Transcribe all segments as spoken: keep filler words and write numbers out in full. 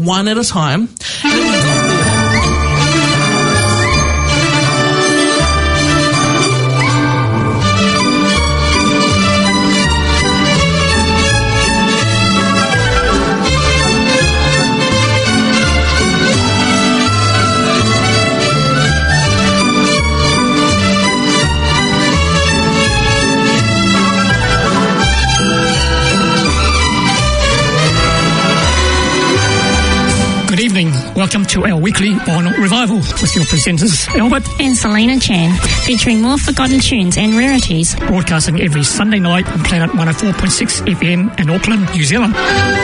one at a time. And then we got there. Welcome to our weekly vinyl revival with your presenters Albert and Selena Chan, featuring more forgotten tunes and rarities. Broadcasting every Sunday night on Planet one oh four point six F M in Auckland, New Zealand.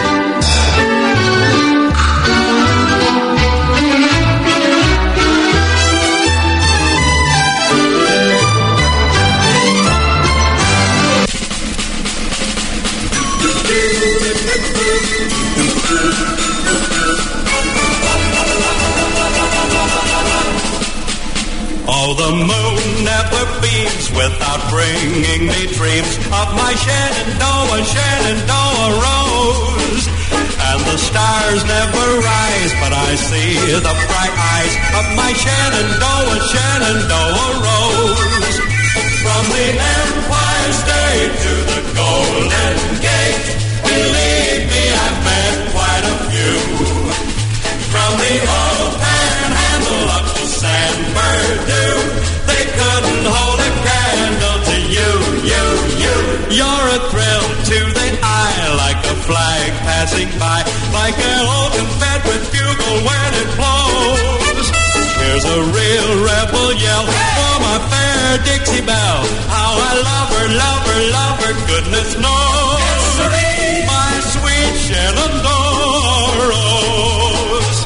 Oh, the moon never beams without bringing me dreams of my Shenandoah, Shenandoah Rose. And the stars never rise, but I see the bright eyes of my Shenandoah, Shenandoah Rose. From the Empire State to the Golden Gate, believe me, I've met quite a few. From the old Panhandle up to San Bernardino, they couldn't hold a candle to you, you, you. You're a thrill to the eye, like a flag passing by, like an old Confederate bugle when it blows. Here's a real rebel yell for my fair Dixie Belle. How I love her, love her, love her, goodness knows. Yes, my sweet Shenandoah Rose.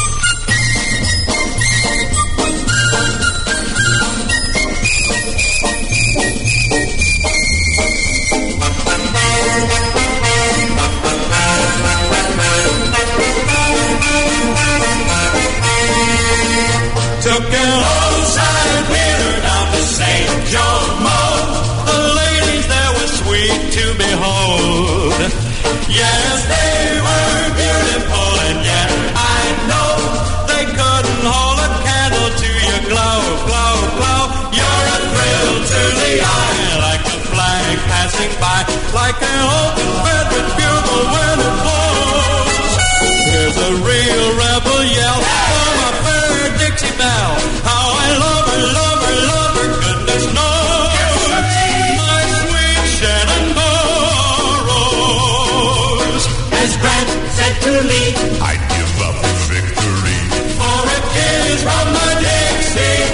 Took an old side wheeler down to Saint John Mall. The ladies there were sweet to behold. Yes, they were beautiful, and yet I know they couldn't hold a candle to your glow, glow, glow. You're a thrill to the eye, like a flag passing by, like an old Confederate bugle when it blows. Here's a real rebel yell for my fair Dixie Belle. How I love her, love her, love her, goodness knows. My sweet Shenandoah Rose. As Grant said to Lee, I'd give up victory for a kiss from the Dixie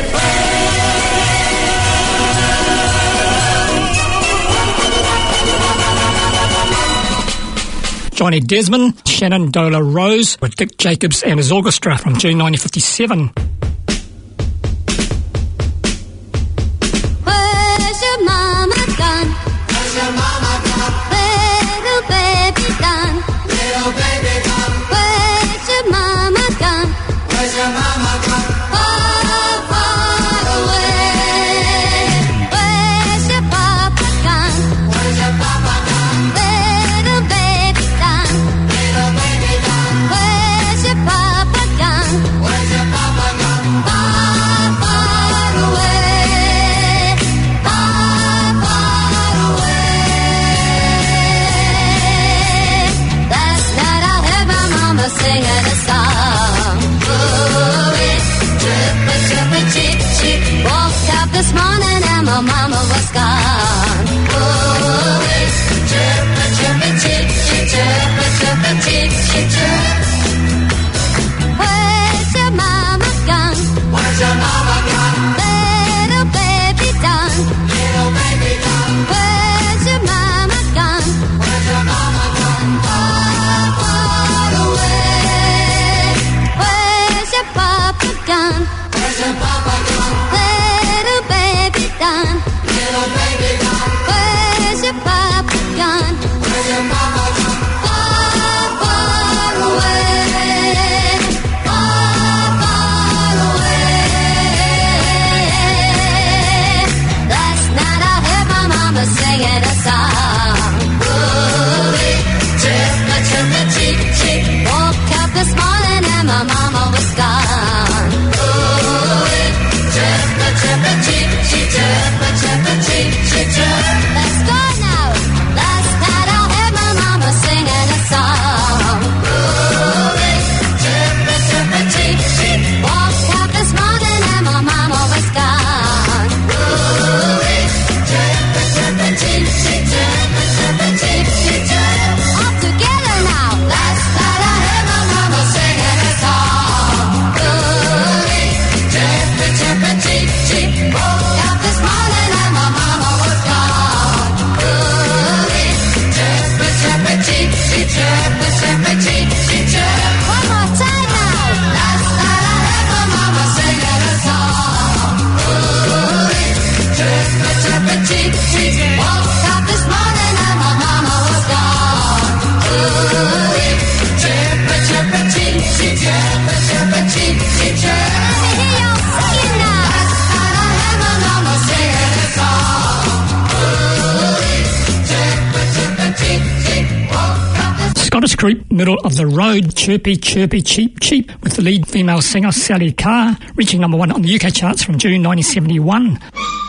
Belle. Johnny Desmond, Shenandoah Rose with Dick Jacobs and his orchestra from June nineteen fifty-seven. Where's your mama gone? Where's your mama gone? Little baby gone. Little baby gone. Where's your mama gone? Where's your mama gone? Far, far away. Where's your papa gone? Where's your papa gone? Little baby gone. Little baby gone. Where's your papa gone? Where's your papa gone? Far, far away. Far, far away. Last night I heard my mama singing a song. Ooh, it chirpa, chirpa, cheep, cheep. Woke up this morning and my mama was gone. Ooh, it chirpa, chirpa, cheep, cheep, chirpa, chirpa, cheep, cheep, chirp. Where's your mama gone? Where's your mama gone? Little baby done. Little baby gone. Where's your mama gone? Where's your mama gone? Far, far away. Where's your papa gone? Where's your papa gone? Little baby done. Little baby gone. Where's your papa gone? Where's your mama gone? Far, far away. Far, far away. Last night I heard my mama singing a song. Ooh, chirpa, chirpa, cheep, cheep. Woke up this morning. Chippa, chippa, cheep, cheep, chip. I hear y'all singing now. And I hear my mama singing a song. Ooh-wee. Chippa, chippa, cheep, cheep. Woke up the Scottish group Middle of the Road, Chirpy Chirpy Cheep Cheep, with the lead female singer Sally Carr, reaching number one on the U K charts from June nineteen seventy-one.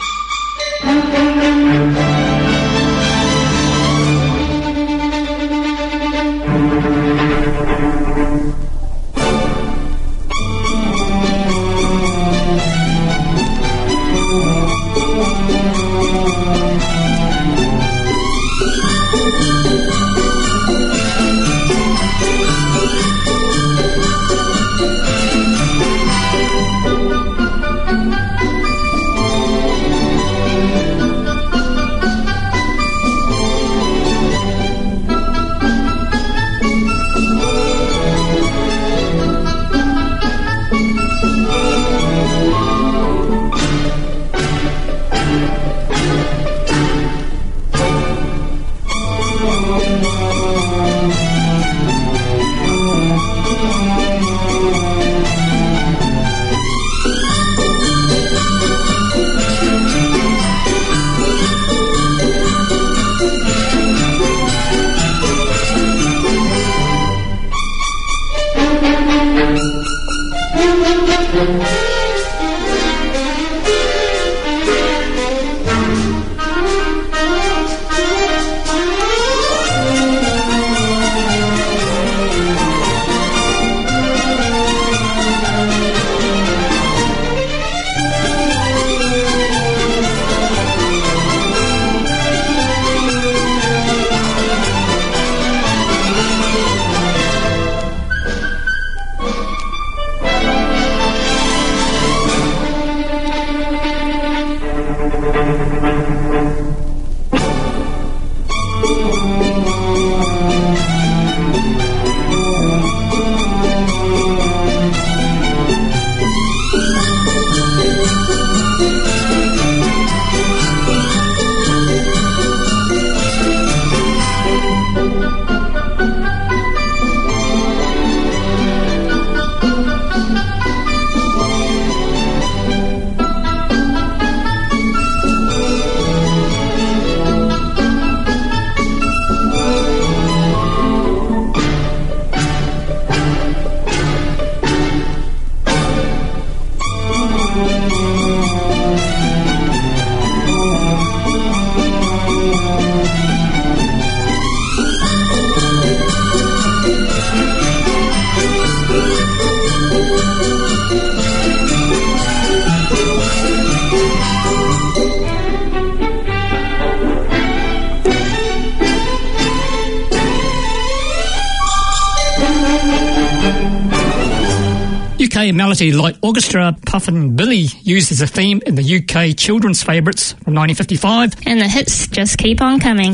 U K Melody Light Orchestra, Puffin' Billy, used as a theme in the U K children's favourites from nineteen fifty-five. And the hits just keep on coming.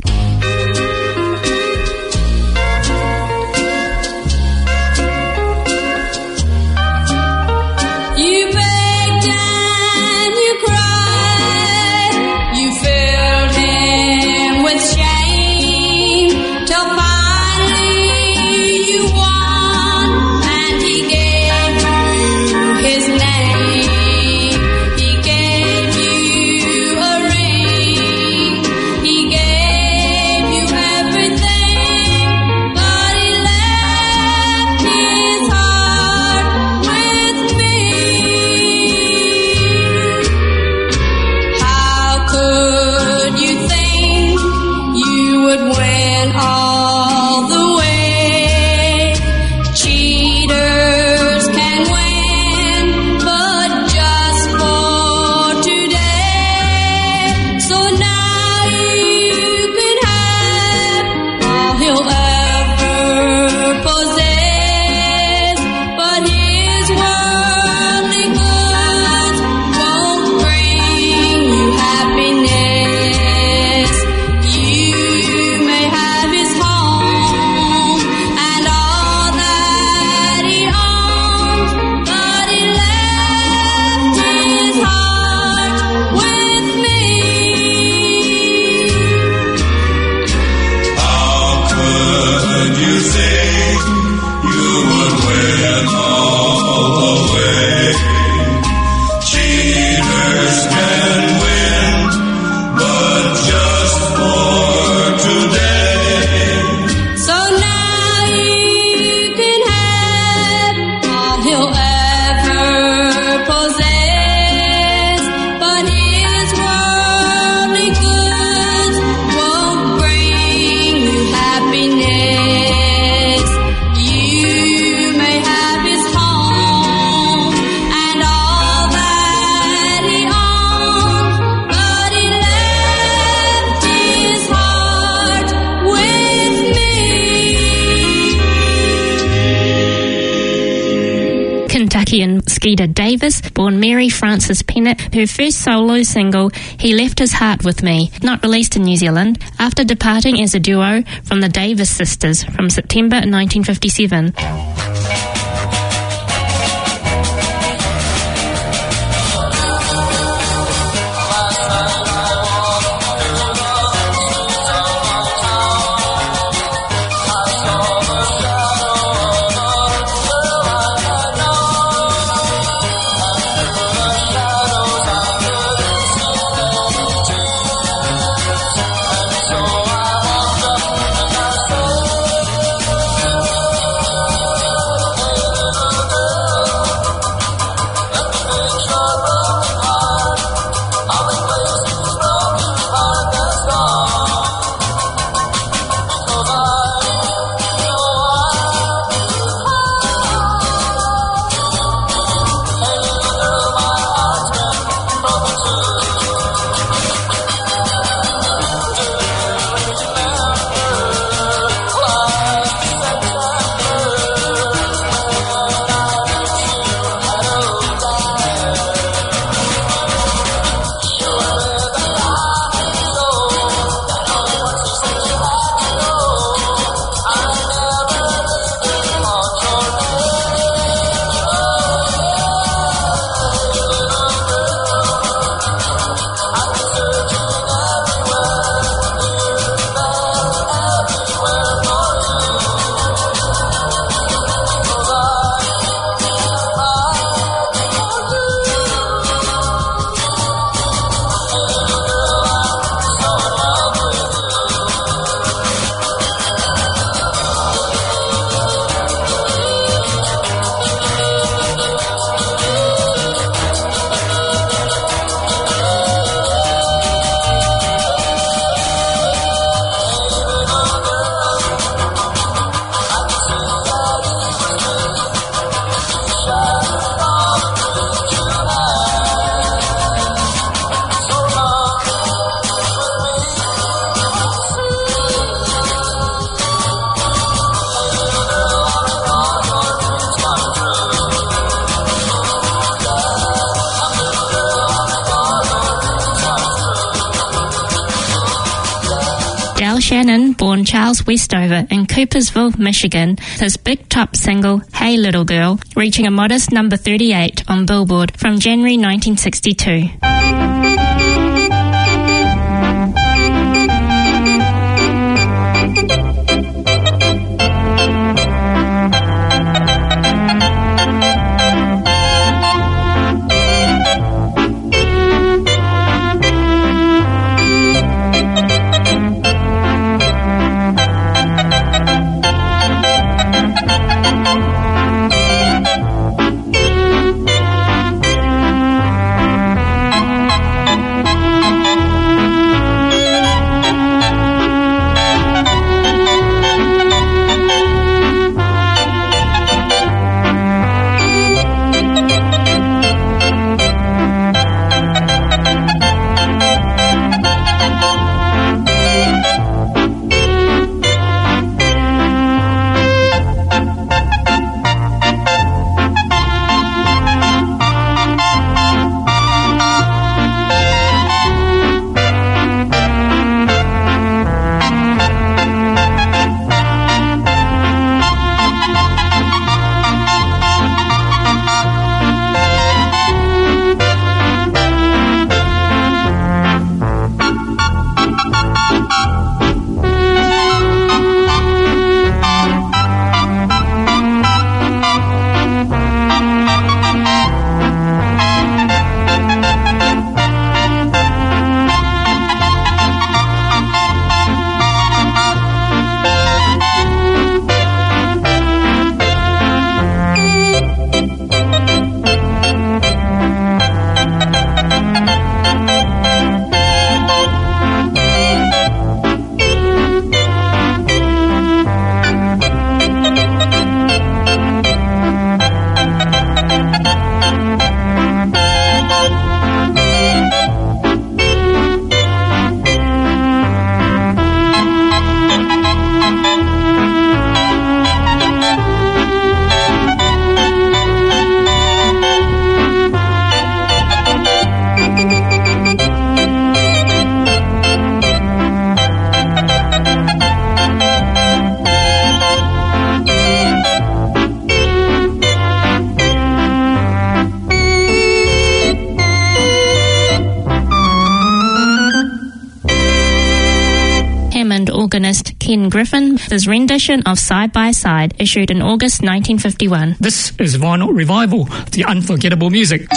You begged and you cried, you filled him with shame, till finally you won, and he gave you his name. He gave you a ring, he gave you Kentuckian Skeeter Davis, born Mary Frances Pennant, her first solo single, He Left His Heart With Me, not released in New Zealand, after departing as a duo from the Davis Sisters from September nineteen fifty-seven. Del Shannon, born Charles Westover in Coopersville, Michigan, his big top single, Hey Little Girl, reaching a modest number thirty-eight on Billboard from January nineteen sixty-two. Ken Griffin, his rendition of Side by Side, issued in August nineteen fifty-one. This is Vinyl Revival, the unforgettable music.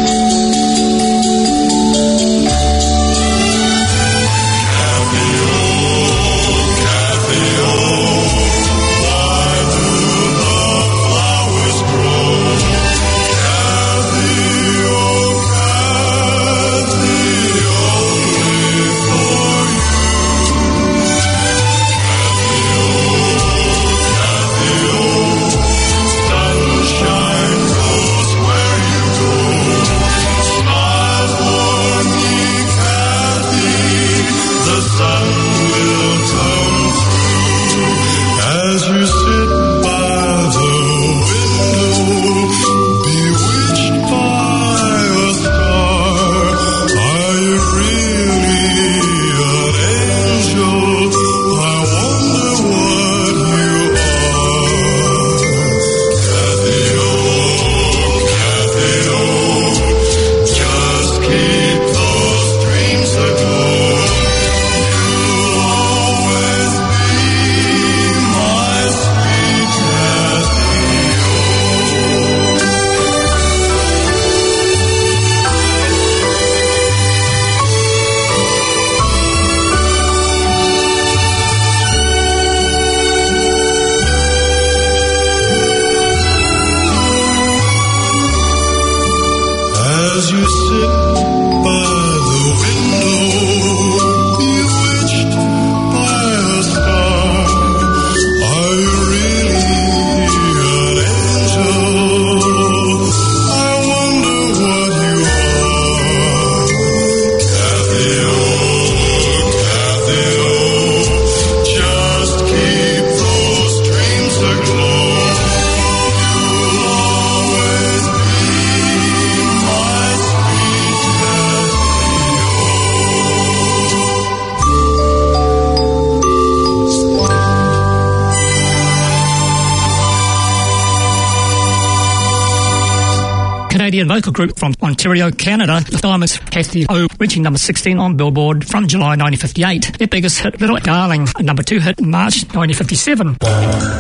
Canadian vocal group from Ontario, Canada, the Diamonds, Kathy O, reaching number sixteen on Billboard from July nineteen fifty-eight. Their biggest hit, Little Darling, a number two hit in March nineteen fifty-seven. For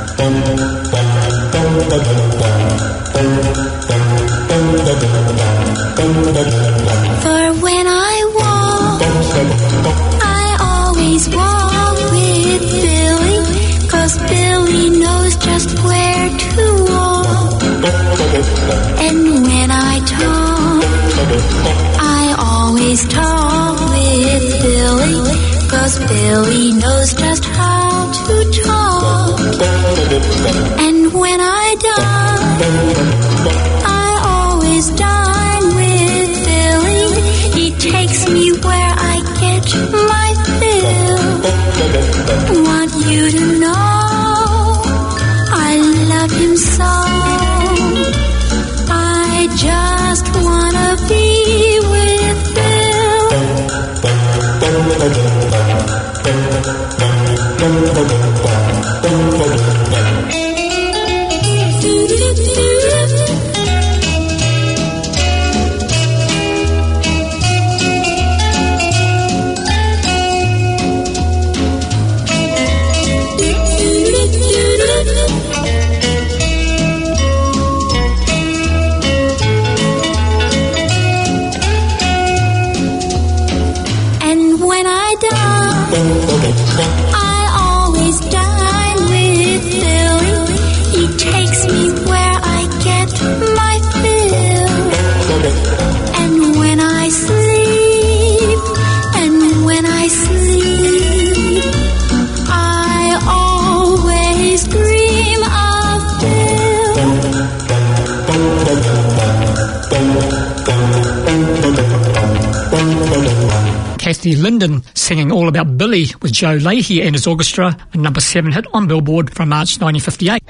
when I walk, I always walk with Billy, 'cause Billy knows just where to walk. And when I talk, I always talk with Billy, 'cause Billy knows just how to talk. And when I dine, I always dine with Billy. He takes me where I get my fill. Want you to know I love him so. I just wanna be with Bill. I always dine with Billy. He takes me where I get my fill. And when I sleep, and when I sleep, I always dream of Bill. Kathy Linden singing All About Billy with Joe Leahy and his orchestra, a number seven hit on Billboard from March nineteen fifty-eight.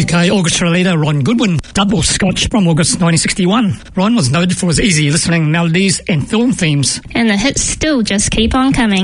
K orchestra leader Ron Goodwin, double Scotch from August nineteen sixty-one. Ron was noted for his easy listening melodies and film themes. And the hits still just keep on coming.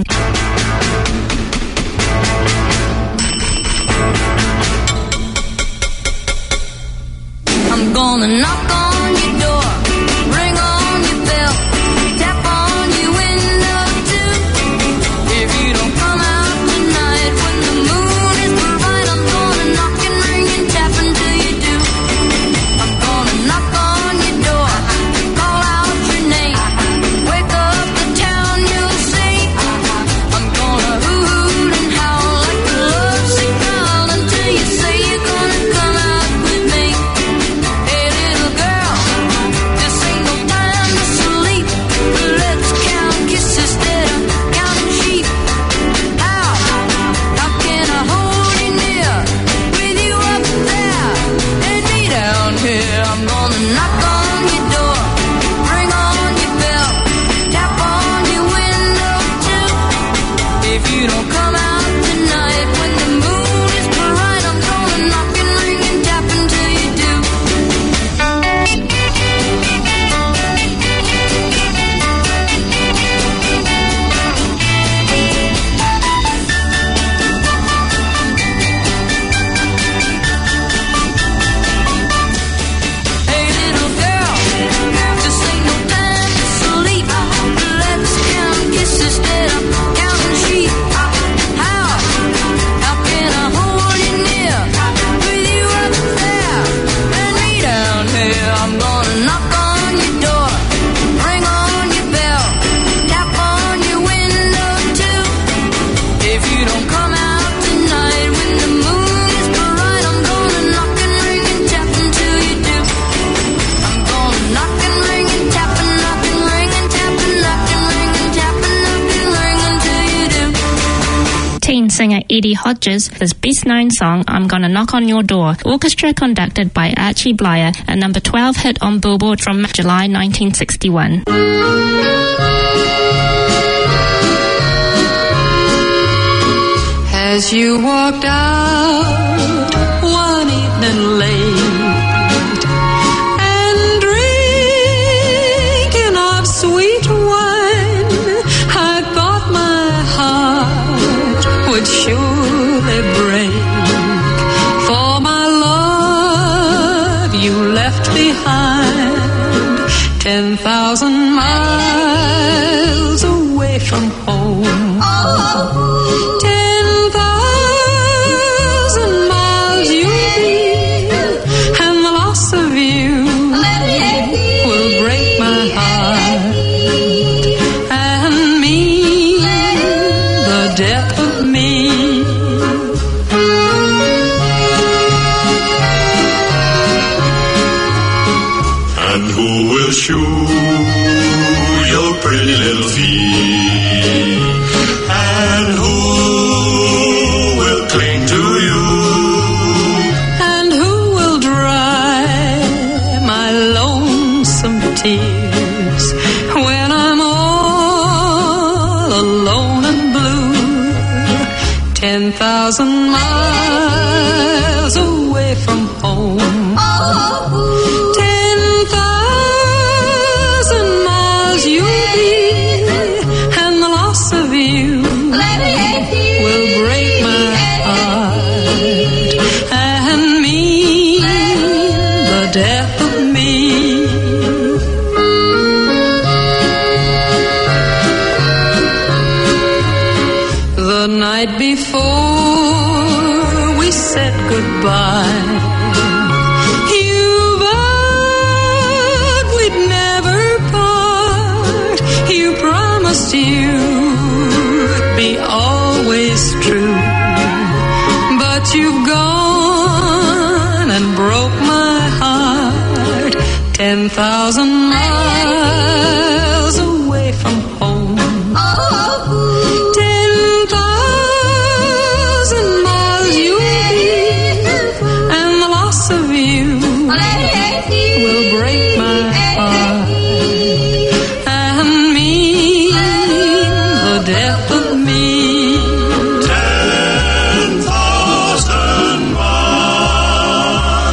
I'm gonna knock on your door, ring on your bell, tap on your window too. If you don't come out tonight when the moon is bright, I'm gonna knock and ring and tap until you do. I'm gonna knock on your door, call out your name, wake up the town, you'll see. I'm gonna hoot and howl like a lovesick child until you say you're gonna come out with me. Hey little girl, this ain't no time to sleep. Let's count kisses instead of counting sheep. How, how can I hold you near with you up there and me down here? I'm gonna knock on your door, ring on your bell, tap on your window too. If you don't come out tonight when the moon is bright, I'm gonna knock and ring and tap until you do. Hey little girl, this ain't no time to sleep. Let's count kisses instead of counting sheep. How, how can I hold you near with you up there and me down here? I'm gonna knock on your door, ring on your bell, tap on your window too. If you don't come out tonight when the moon is bright, I'm gonna knock and ring and tap until you do. I'm gonna knock and ring and tap and knock and ring and tap and knock and ring and tap and knock and ring until you do. Teen singer Eddie Hodges, his best known song, I'm Gonna Knock on Your Door, orchestra conducted by Archie Blyer, a number twelve hit on Billboard from July nineteen sixty-one. As you walked out one evening late and drinking of sweet wine, I thought my heart would surely break. For my love you left behind ten thousand miles away from home. Ten thousand miles you'll be, and the loss of you will break my heart and mean the death of me. And who will shoe your pretty little feet? And who will cling to you? And who will dry my lonesome tears when I'm all alone and blue? Ten thousand miles away from home. Ten thousand miles you'll be, and the loss of you will break my heart and mean the death of me. The night before we said goodbye, you vowed we'd never part. You promised you'd be always true, but you've gone and broke my heart ten thousand miles away from home. Ten thousand miles you'll be, and the loss of you will break my heart and mean the death of me. Ten thousand miles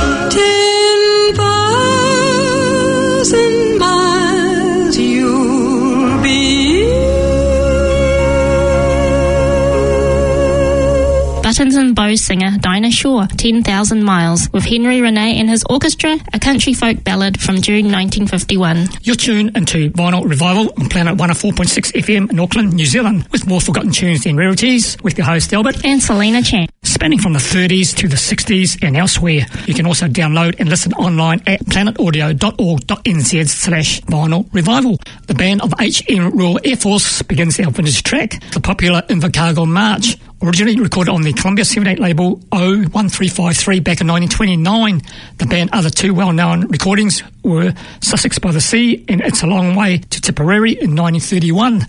buttons and bows singer Dinah Shore, ten thousand miles, with Henry Renee and his orchestra, a country folk ballad from June nineteen fifty-one. You're tuned into Vinyl Revival on Planet one oh four point six F M in Auckland, New Zealand, with more forgotten tunes than rarities, with your host Albert And Selena Chan. Spanning from the thirties to the sixties and elsewhere. You can also download and listen online at planetaudio.org.nz slash vinyl revival. The band of H M Royal Air Force begins our vintage track, the popular Invercargill March, originally recorded on the Columbia seventy-eight label oh one three five three back in nineteen twenty-nine. The band's other two well-known recordings were Sussex by the Sea and It's a Long Way to Tipperary in nineteen thirty-one.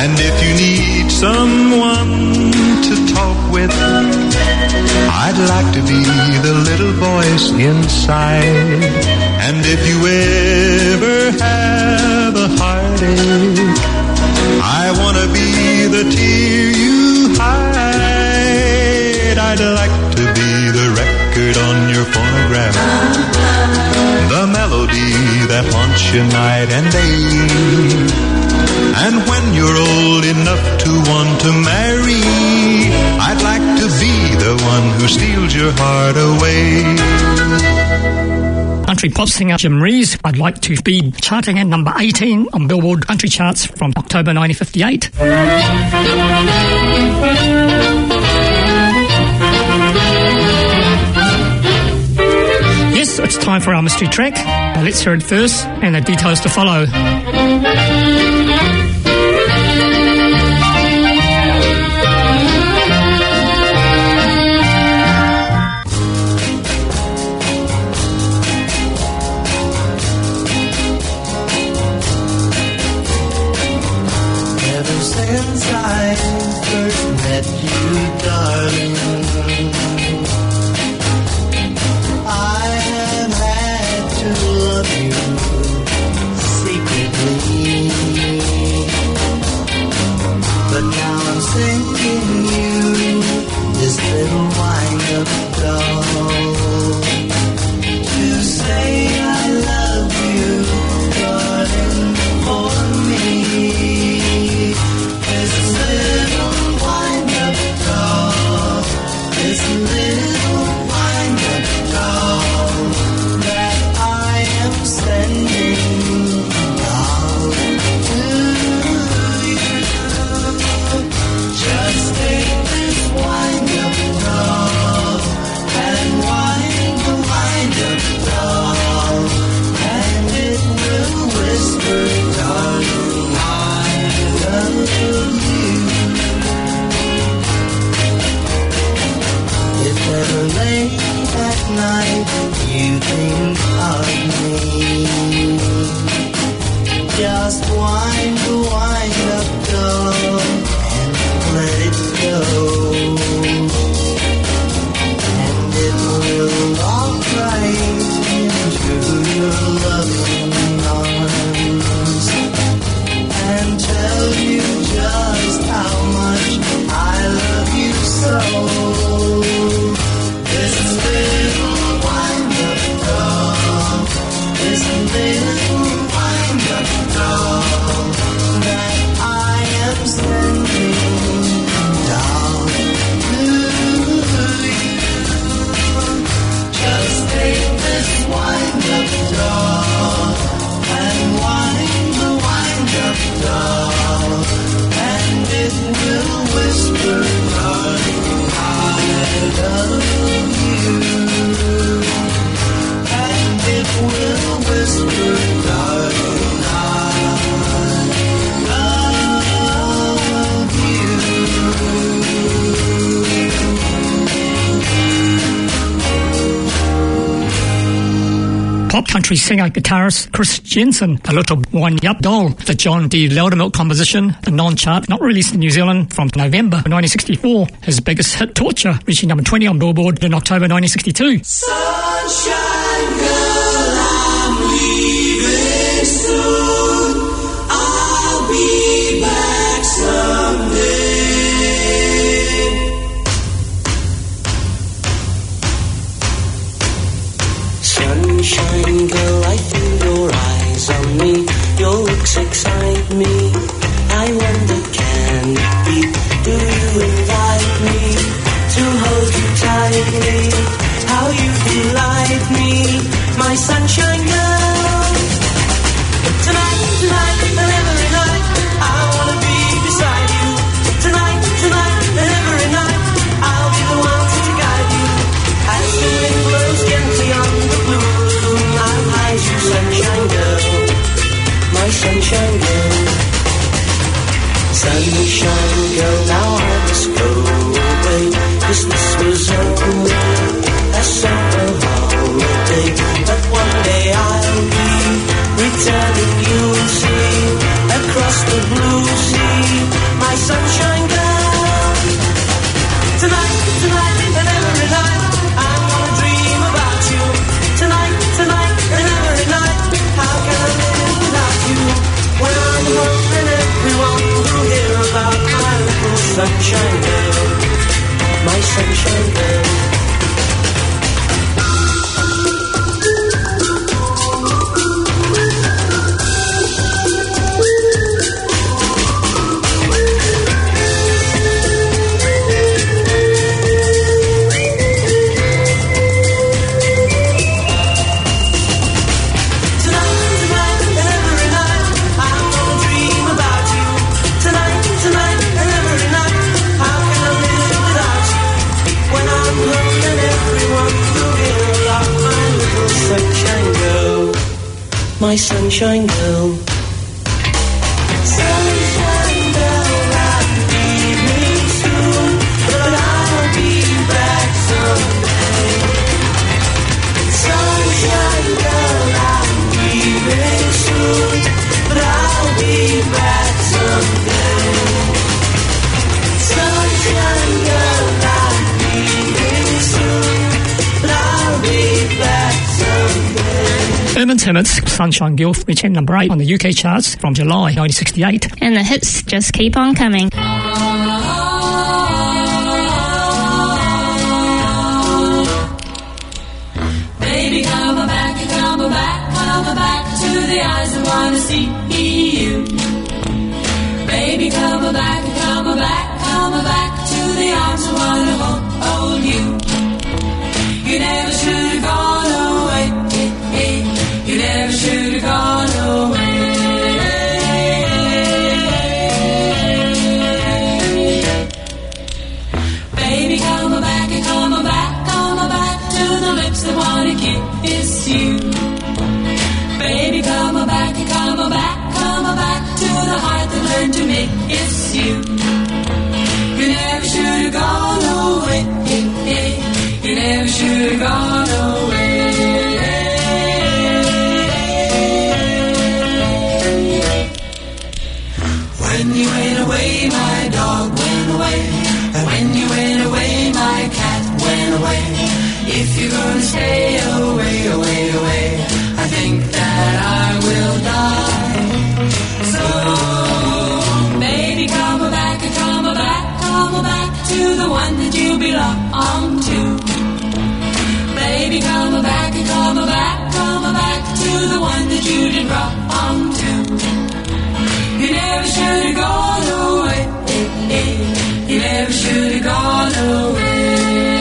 I'd like to be the little voice inside. And if you ever have a heartache, I want to be the tear you hide. I'd like to be the record on your phonograph, the melody that haunts you night and day. And when you're old enough to want to marry, I'd like to be the one who steals your heart away. Country pop singer Jim Reeves, I'd like to be charting at number eighteen on Billboard country charts from October nineteen fifty-eight. Yes, it's time for our mystery track. Now let's hear it first and the details to follow. Since I first met you, darling, I have had to love you secretly. But now I'm sending you this little wind-up doll to say I love you, darling, for me. This little wind-up doll, this little wind-up doll that I am sending down to you. Just take this wind-up doll and wind the wind-up doll, and it will whisper, darling, I love you. If ever late at night you think of me, just wind the wind-up doll and let it go, and it will walk right into your loving arms and tell you just how much I love you so. This little wind-up doll, this little wind-up doll that I am sending down to you. Just take this wind-up doll and wind the wind-up doll, and it will whisper, darling, I love you. And it will whisper, darling, I love you. Pop country singer guitarist Chris Jensen, A Little Wind-Up Doll, the John D. Loudermilk composition, the non-chart, not released in New Zealand from November nineteen sixty-four. His biggest hit, Torture, reaching number twenty on Billboard in October nineteen sixty-two. Sunshine girl, I'm leaving soon. I'll be back someday. Sunshine girl, I feel your eyes on me. Your looks excite me. I wonder, can it be? Do you invite me to hold you tightly? How you delight me, my sunshine girl. Tonight, tonight, and every night, I wanna be beside you. Tonight, tonight, and every night, I'll be the one to guide you. As the wind blows gently on the blue room, I'll hide you, sunshine girl, my sunshine girl. Sunshine girl, now I must go away, 'cause this was only a summer holiday. But one day I'll be returning, you'll see, across the blue sea, my sunshine girl. Tonight, tonight, and every night, I sunshine girl, my sunshine girl. My sunshine girl. Sunshine girl, I'm leaving soon, but I'll be back someday. Sunshine girl, I'm leaving soon, but I'll be back someday. Sunshine girl, I'm leaving soon, but I'll be back someday. Urban Timmets, Sunshine Girl, reached at number eight on the U K charts from July nineteen sixty-eight. And the hits just keep on coming. Baby, come back, come back, come back to the eyes that wanna see you. Baby, come back, come back, come back to the arms that wanna hold, hold you. You never should have gone away. You never should have gone away. Baby, come back and come back, come back to the lips that wanna kiss you. Baby, come back and come back, come back to the heart that learned to miss you. You never should have gone away. You never should have gone away. When you went away, my dog went away. And when you went away, my cat went away. If you're gonna stay away, away, away, I think that I will die. So, baby, come back and come back, come back to the one that you belong to. Baby, come back and come back, come back to the one that you did wrong to. You never should have gone away. You never should have gone away.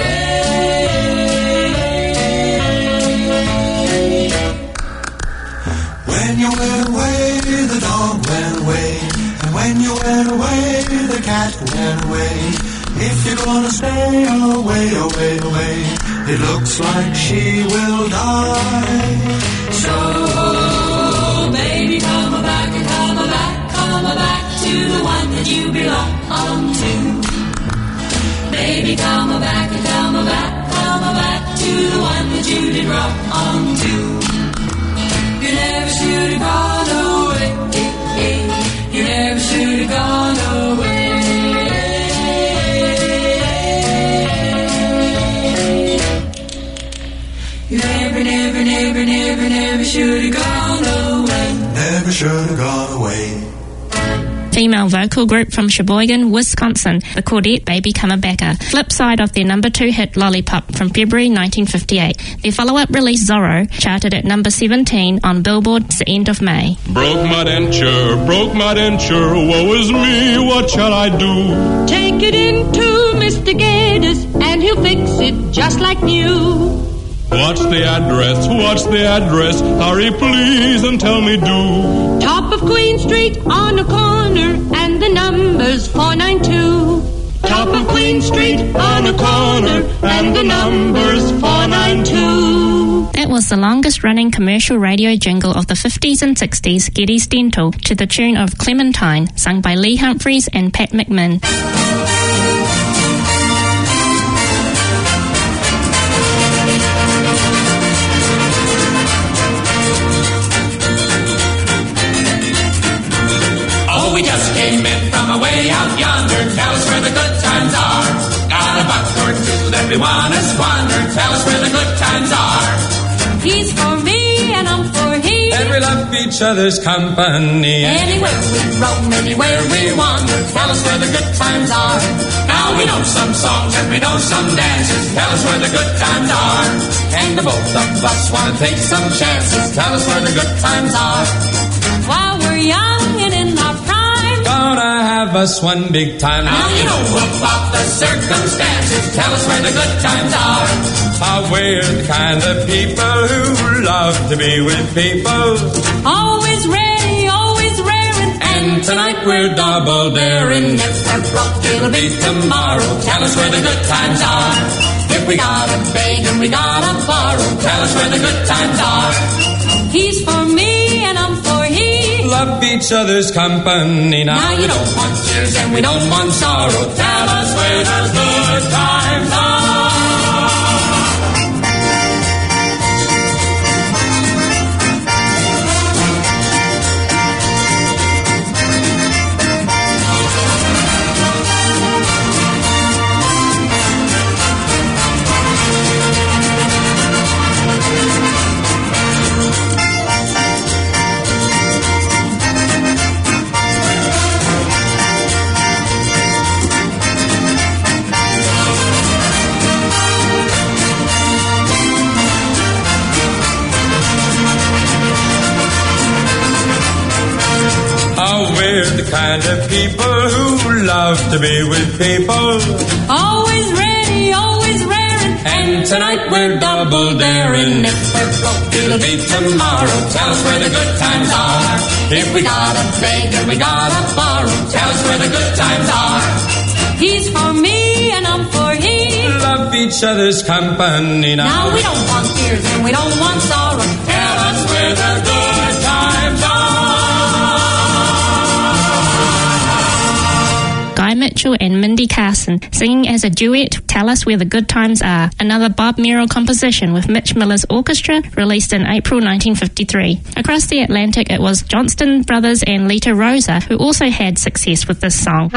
When you went away, the dog went away. And when you went away, the cat went away. If you're gonna stay away, away, away, it looks like she will die. So, baby, come back and come back, come back to the one that you belong to. Baby, come back and come back, come back to the one that you did wrong to. You never should have gone away. You never should have gone away. You never, never, never, never, never should have gone away. Never should have gone away. Female vocal group from Sheboygan, Wisconsin, the quartet Baby Come-A-Backer, flip side of their number two hit Lollipop from February nineteen fifty-eight. Their follow-up release Zorro charted at number seventeen on Billboard's The End of May. Broke my denture, broke my denture, woe is me, what shall I do? Take it into Mister Gaddis and he'll fix it just like new. What's the address? What's the address? Hurry please and tell me do. Top of Queen Street on a corner and the number's four nine two. Top of Queen Street on a corner and the number's four nine two. That was the longest running commercial radio jingle of the fifties and sixties, Geddes Dental, to the tune of Clementine, sung by Lee Humphries and Pat McMinn. We just came in from away out yonder. Tell us where the good times are. Got a buck or two that we wanna squander. Tell us where the good times are. He's for me and I'm for him. And we love each other's company. Anywhere we roam, anywhere we wander, tell us where the good times are. Now we know some songs and we know some dances. Tell us where the good times are. And the both of us want to take some chances. Tell us where the good times are. While we're young and in our prime, gonna have us one big time. Now you know about the circumstances. Tell us where the good times are. Uh, we're the kind of people who love to be with people. Always ready, always raring. And tonight we're double daring. If we're broke, it'll be tomorrow. Tell us where the good times are. If we gotta beg and we gotta borrow, tell us where the good times are. He's for me and I'm for he. Love each other's company now. Now you don't want tears and we don't want sorrow. Tell us where the good times are. We're the kind of people who love to be with people. Always ready, always raring. And tonight we're double daring. If we're broke, it'll be tomorrow. Tell us where the good times are. If we gotta beg and we gotta borrow, tell us where the good times are. He's for me and I'm for he. Love each other's company now. Now we don't want tears and we don't want sorrow. Tell us where the good times are. Guy Mitchell and Mindy Carson singing as a duet, Tell Us Where the Good Times Are, another Bob Merrill composition with Mitch Miller's orchestra, released in April nineteen fifty-three. Across the Atlantic, it was Johnston Brothers and Lita Rosa who also had success with this song.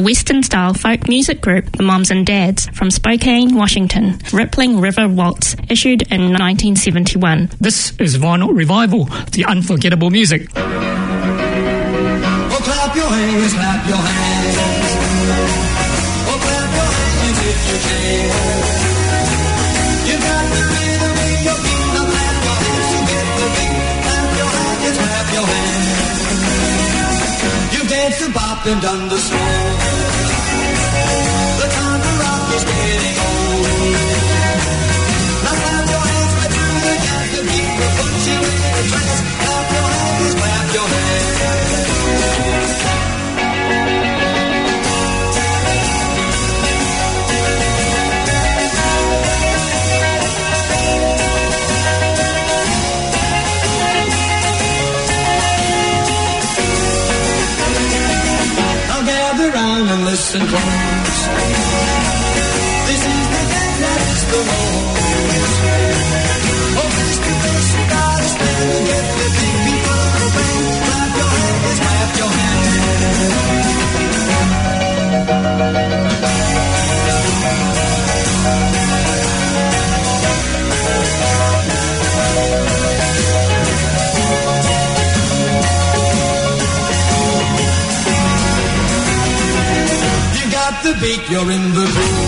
Western-style folk music group, the Moms and Dads, from Spokane, Washington. Rippling River Waltz, issued in nineteen seventy-one. This is Vinyl Revival, the unforgettable music. Oh, clap your hands, clap your hands. Oh, clap your hands if you can. You got the rhythm in your feet. Now clap your hands to get the beat. Clap your hands, clap your hands. You danced the bop and done the slow. The time to rock is getting old. Now clap your hands right through the gap. The beat will put you in a trance. Clap your hands, clap your hands. And listen close. This is the thing that is the most. Oh, Mister Chris, you gotta stand and get the big people to bring. Clap your hands, clap your the beat, you're in the groove.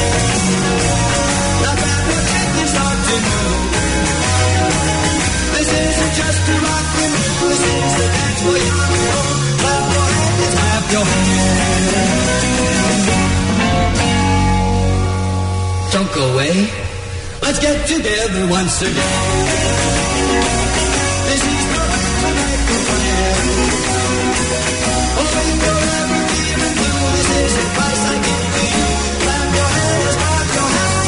Now grab your hand and start to move. This isn't just a rock and roll. This is the dance for young and old. Clap your hands, clap your hands. Don't go away. Let's get together once again. This is the way to make a plan. Oh, if you're ever feeling blue, this is the advice I give to you. Clap your hands, clap your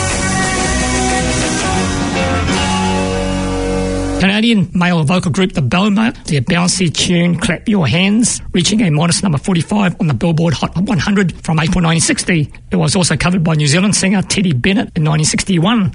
hands. Canadian male vocal group The Boma, their bouncy tune Clap Your Hands, reaching a modest number forty-five on the Billboard Hot one hundred from April nineteen sixty. It was also covered by New Zealand singer Teddy Bennett in nineteen sixty-one.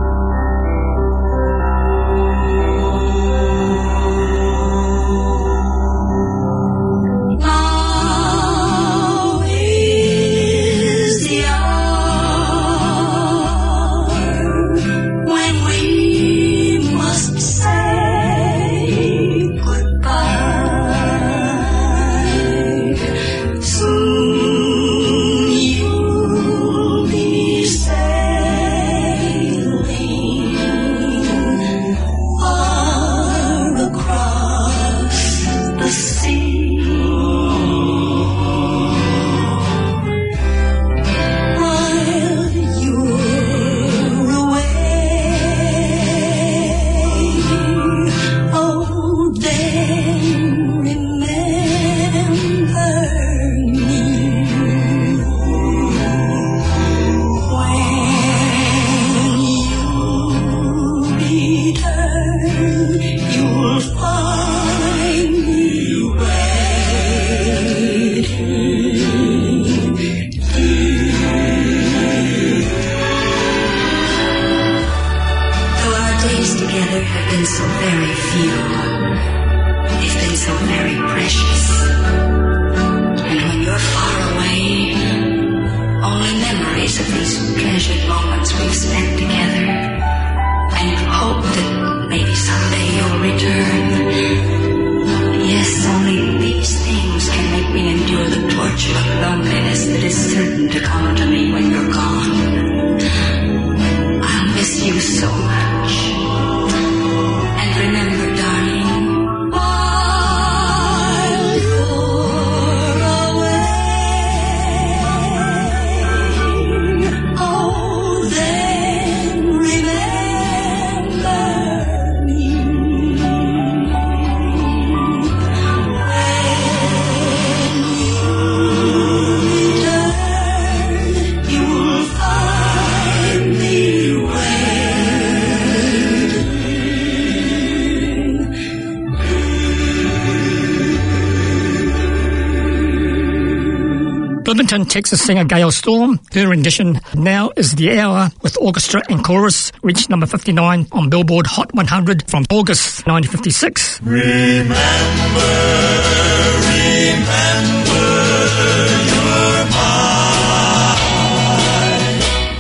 Bloomington, Texas singer Gail Storm. Her rendition Now Is the Hour with orchestra and chorus reached number fifty-nine on Billboard Hot one hundred from August nineteen fifty-six. Remember, remember, you're mine.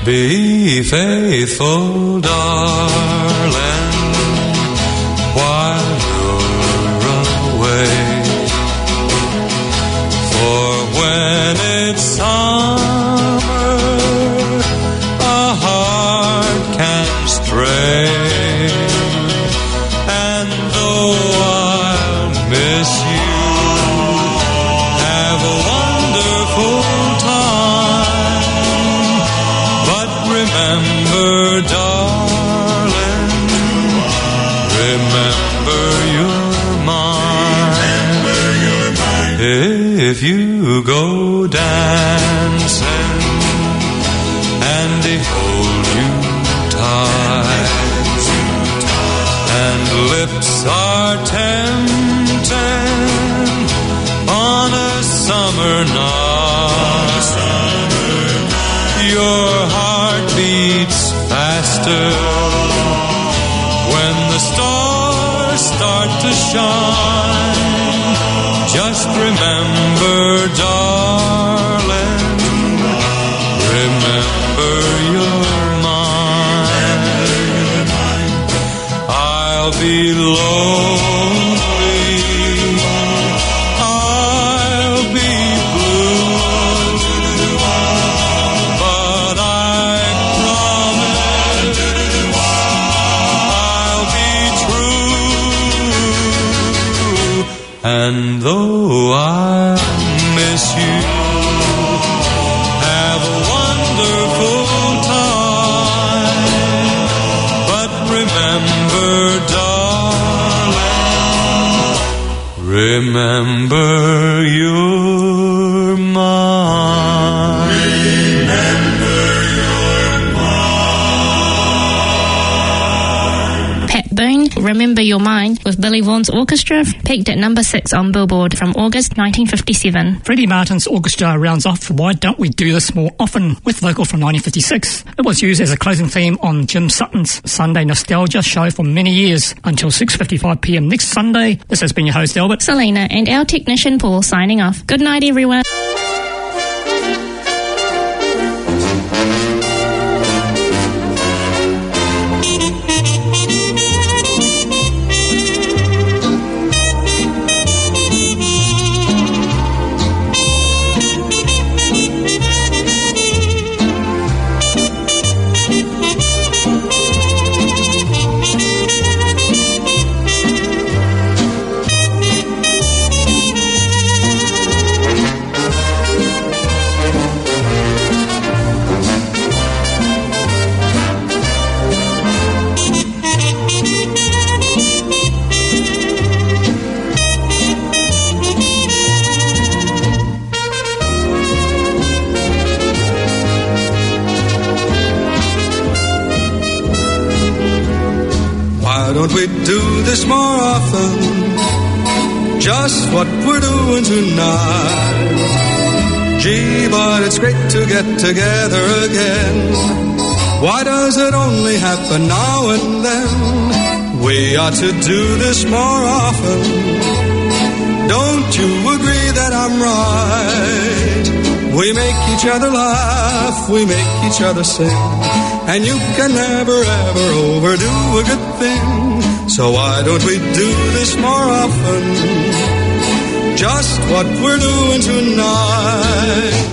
Be faithful, darling, while you're away. For when it's summer, a heart can stray. And though I'll miss you, have a wonderful time. But remember, darling, remember you're mine. If you go dancing and they hold you tight, and lips are tempting on a summer night, your heart beats faster when the stars start to shine. Just remember, darling, remember you're mine. I'll be lonely, I'll be blue, but I promise I'll be true. And though I miss you, have a wonderful time. But remember, darling, remember you're mine. Remember you're mine. Pat Boone, Remember Your Mind, with Billy Vaughan's orchestra, peaked at number six on Billboard from August nineteen fifty-seven. Freddie Martin's orchestra rounds off Why Don't We Do This More Often, with vocal from nineteen fifty-six. It was used as a closing theme on Jim Sutton's Sunday Nostalgia show for many years, until six fifty-five p m next Sunday. This has been your host, Albert, Selena, and our technician Paul signing off. Good night, everyone. Don't we do this more often? Just what we're doing tonight. Gee, but it's great to get together again. Why does it only happen now and then? We ought to do this more often. Don't you agree that I'm right? We make each other laugh, we make each other sing, and you can never ever overdo a good thing. So why don't we do this more often? Just what we're doing tonight.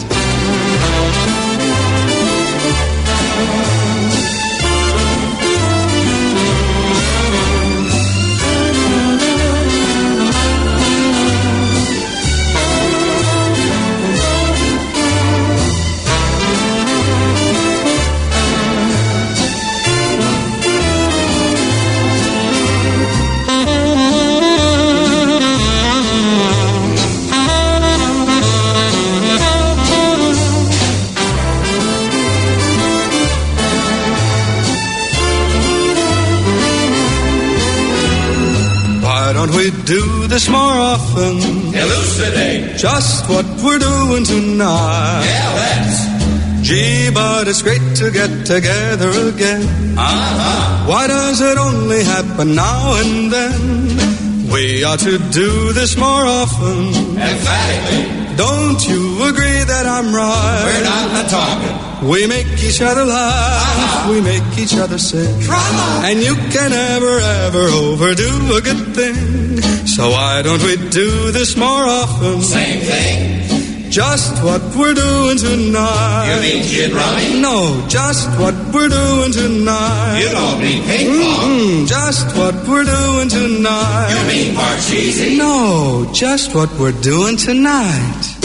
Don't we do this more often? Elucidate. Just what we're doing tonight. Yeah, let's. Gee, but it's great to get together again. Uh-huh. Why does it only happen now and then? We ought to do this more often. Emphatically. Don't you agree that I'm right? We're not talking. We make each other laugh. Uh-huh. We make each other sick. Drama. And you can never, ever overdo a good thing. So why don't we do this more often? Same thing. Just what we're doing tonight. You mean gin rummy? No, just what we're doing tonight. You don't mean ping pong? Mm-mm, just what we're doing tonight. You mean parcheesi? No, just what we're doing tonight.